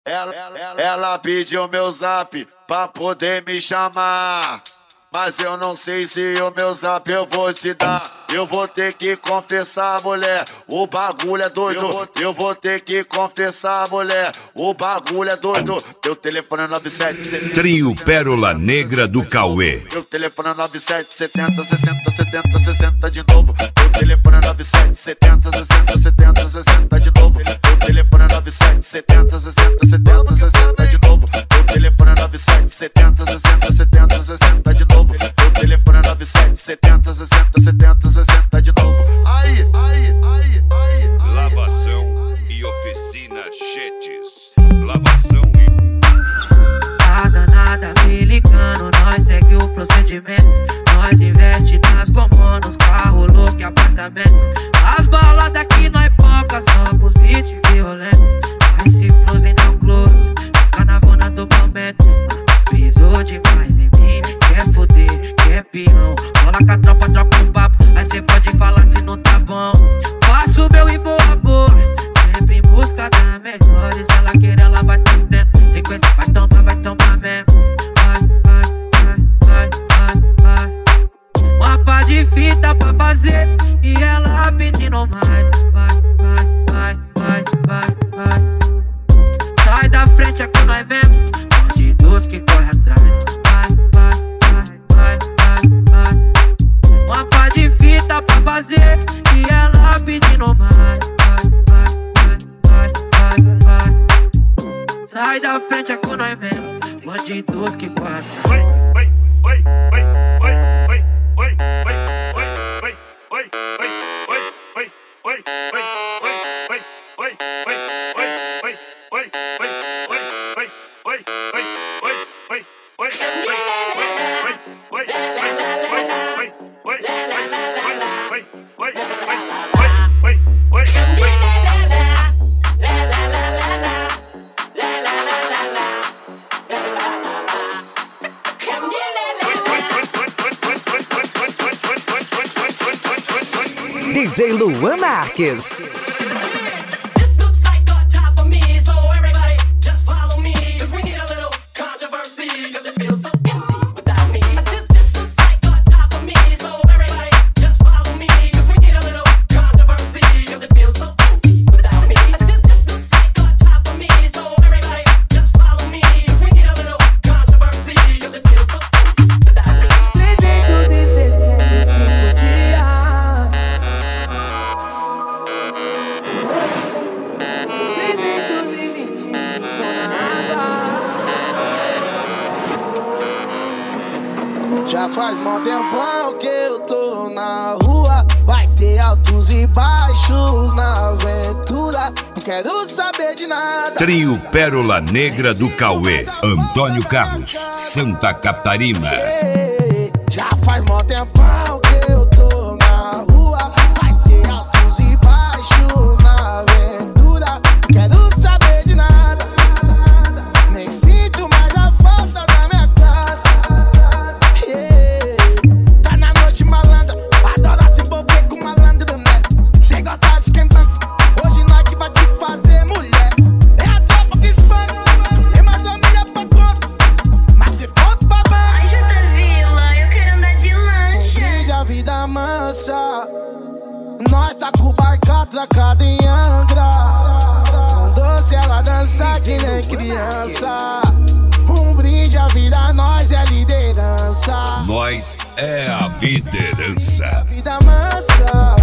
Ela pediu meu zap pra poder me chamar, mas eu não sei se o meu zap eu vou te dar. Eu vou ter que confessar, mulher, o bagulho é doido. Eu vou ter que confessar, mulher, o bagulho é doido. Meu telefone é 9770. Trio Pérola Negra do Cauê. Meu telefone é 9770 60 70 60 de novo. Meu telefone é 9770 60 70 60 de novo. Meu telefone é 9770 60 70 60 de novo. Meu telefone é 9770 60 70 60 de novo. Meu telefone é 9770 60 70 60 de novo. Aí. Lavação e oficina Chetes. Lavação e... A danada me ligando, nós segue o procedimento. Nós investe nas gomos, nos carros, louco e apartamento. As baladas aqui nós poca, só com os beats violentos. Aí se frozen no close, fica na bona do momento. Pisou demais em mim, quer foder, quer peão. Cola com a tropa, troca um papo, aí cê pode falar se não tá bom. Faço o meu e boa, sempre em busca da melhor. E se ela querer, ela vai tentando. Sequência vai tomar mesmo. Vai. Uma pá de fita pra fazer e ela pedindo mais. Vai. Sai da frente, é com nós mesmo. Bandidos que corre atrás. Vai. Uma pá de fita pra fazer e ela pedindo mais. Vai. Sai da frente, é com nós mesmo. Bandidos que corre atrás. DJ Luan Marques. Já faz mó tempão que eu tô na rua. Vai ter altos e baixos na aventura. Não quero saber de nada. Trio Pérola Negra do Cauê. Antônio Carlos, Santa Catarina. Já faz mó tempão que eu tô na rua. Vai ter altos e baixos na aventura. Não quero saber de nada. Nem sinto mais a falta da minha casa. Tá na noite malandra, adora se envolver com malandro, né? Cê gosta de esquentar, hoje nós que vai te fazer mulher. É a tropa que espana, nem mais família pra conta, mas de ponto pra banca. Ai, Jota Vila, eu quero andar de lancha. Brinde a vida mansa, nós tá com o barco atracado em Angra. Doce ela dança que nem criança. Um brinde a vida, nós é liderança. Nós é a liderança. Vida mansa.